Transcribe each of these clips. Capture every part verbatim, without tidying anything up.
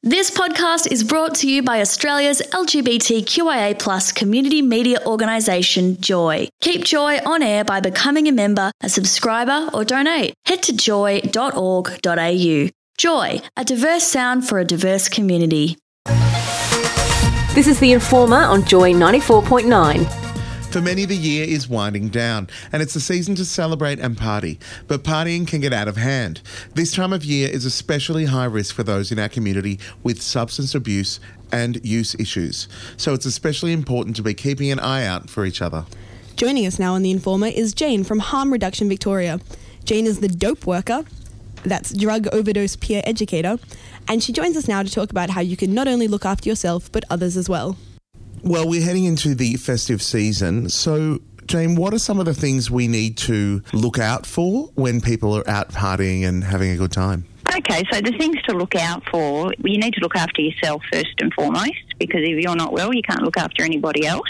This podcast is brought to you by Australia's L G B T Q I A plus community media organisation, Joy. Keep Joy on air by becoming a member, a subscriber or donate. Head to joy dot org dot a u. Joy, a diverse sound for a diverse community. This is The Informer on Joy ninety-four point nine. For many, the year is winding down, and it's the season to celebrate and party. But partying can get out of hand. This time of year is especially high risk for those in our community with substance abuse and use issues. So it's especially important to be keeping an eye out for each other. Joining us now on The Informer is Jane from Harm Reduction Victoria. Jane is the dope worker, that's drug overdose peer educator, and she joins us now to talk about how you can not only look after yourself, but others as well. Well, we're heading into the festive season, so Jane, what are some of the things we need to look out for when people are out partying and having a good time? Okay, so the things to look out for, you need to look after yourself first and foremost, because if you're not well, you can't look after anybody else.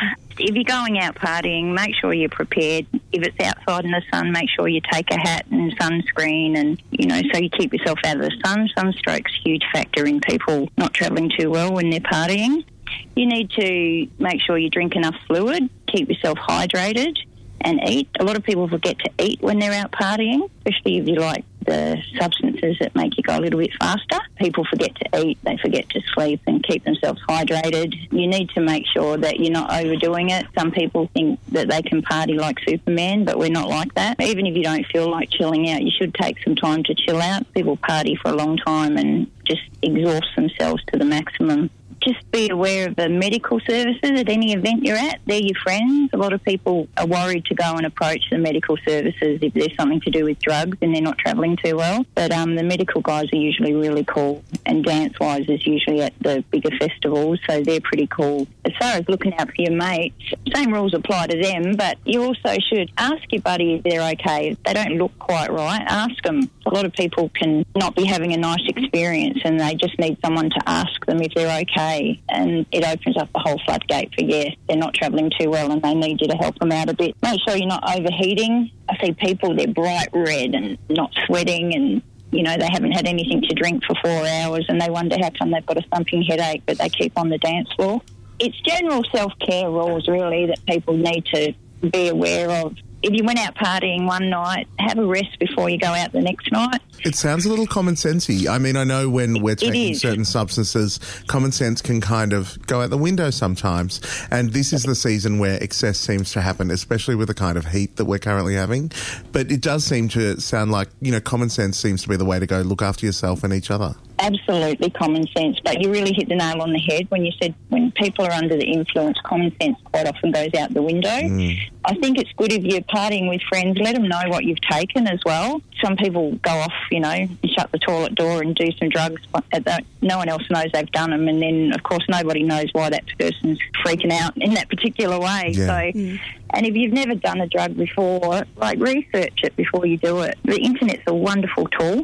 If you're going out partying, make sure you're prepared. If it's outside in the sun, make sure you take a hat and sunscreen and, you know, so you keep yourself out of the sun. Sunstroke's a huge factor in people not travelling too well when they're partying. You need to make sure you drink enough fluid, keep yourself hydrated and eat. A lot of people forget to eat when they're out partying, especially if you like the substances that make you go a little bit faster. People forget to eat, they forget to sleep and keep themselves hydrated. You need to make sure that you're not overdoing it. Some people think that they can party like Superman, but we're not like that. Even if you don't feel like chilling out, you should take some time to chill out. People party for a long time and just exhaust themselves to the maximum. Just be aware of the medical services at any event you're at. They're your friends. A lot of people are worried to go and approach the medical services if there's something to do with drugs and they're not travelling too well. But um, the medical guys are usually really cool, and Dance Wise is usually at the bigger festivals, so they're pretty cool. As far as looking out for your mates, same rules apply to them, but you also should ask your buddy if they're okay. If they don't look quite right, ask them. A lot of people can not be having a nice experience and they just need someone to ask them if they're okay. And it opens up the whole floodgate for, yeah, they're not travelling too well and they need you to help them out a bit. Make sure you're not overheating. I see people, they're bright red and not sweating and, you know, they haven't had anything to drink for four hours and they wonder how come they've got a thumping headache, but they keep on the dance floor. It's general self-care rules, really, that people need to be aware of. If you went out partying one night, have a rest before you go out the next night. It sounds a little common sensey. I mean, I know when we're taking certain substances, common sense can kind of go out the window sometimes. And this is the season where excess seems to happen, especially with the kind of heat that we're currently having. But it does seem to sound like, you know, common sense seems to be the way to go. Look after yourself and each other. Absolutely common sense, but you really hit the nail on the head when you said when people are under the influence, common sense quite often goes out the window. Mm. I think it's good if you're partying with friends, let them know what you've taken as well. Some people go off, you know, and shut the toilet door and do some drugs, but no one else knows they've done them, and then, of course, nobody knows why that person's freaking out in that particular way. Yeah. So, Mm. and if you've never done a drug before, like, research it before you do it. The internet's a wonderful tool,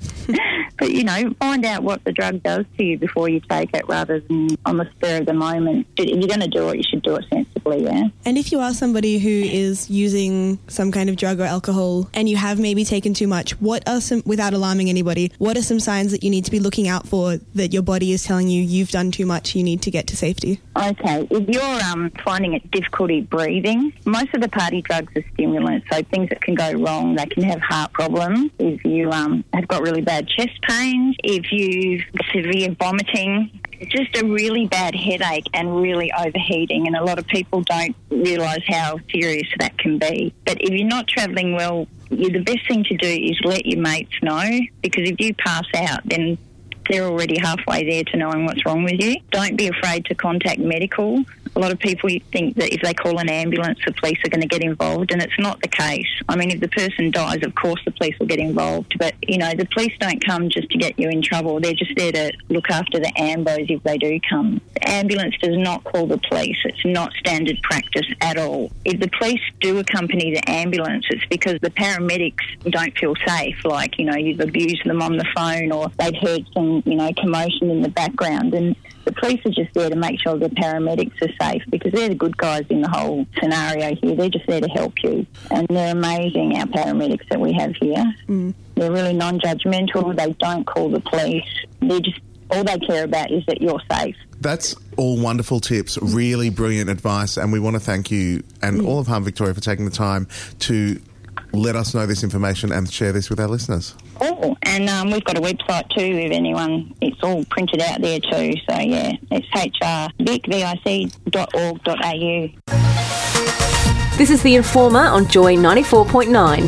but, you know, find out what the drug does to you before you take it rather than on the spur of the moment. If you're going to do it, you should do it sensibly, yeah. And if you are somebody who is using some kind of drug or alcohol and you have maybe taken too much, what are some, without alarming anybody, what are some signs that you need to be looking out for that your body is telling you you've done too much, you need to get to safety? Okay, if you're um, finding it difficulty breathing, most of the party drugs are stimulants, so things that can go wrong, they can have heart problems. If you um, have got really bad chest pains, if you've severe vomiting, just a really bad headache and really overheating, and a lot of people don't realise how serious that can be. But if you're not travelling well, you, the best thing to do is let your mates know, because if you pass out, then they're already halfway there to knowing what's wrong with you. Don't be afraid to contact medical. A lot of people think that if they call an ambulance, the police are going to get involved, and it's not the case. I mean, if the person dies, of course the police will get involved, but, you know, the police don't come just to get you in trouble. They're just there to look after the ambos if they do come. The ambulance does not call the police. It's not standard practice at all. If the police do accompany the ambulance, it's because the paramedics don't feel safe, like, you know, you've abused them on the phone or they've heard some, you know, commotion in the background, and the police are just there to make sure the paramedics are safe, because they're the good guys in the whole scenario here. They're just there to help you. And they're amazing, our paramedics that we have here. Mm. They're really non-judgmental. They don't call the police. They're just all they care about is that you're safe. That's all wonderful tips, really brilliant advice, and we want to thank you and all of Harm Victoria for taking the time to let us know this information and share this with our listeners. Oh, and um, we've got a website too, if anyone, it's all printed out there too. So, yeah, it's h r vic dot org dot a u. This is The Informer on Joy ninety-four point nine.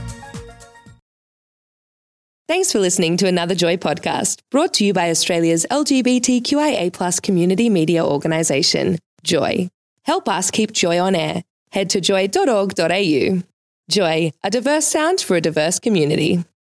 Thanks for listening to another Joy podcast, brought to you by Australia's L G B T Q I A plus community media organisation, Joy. Help us keep Joy on air. Head to joy dot org dot a u. Joy, a diverse sound for a diverse community.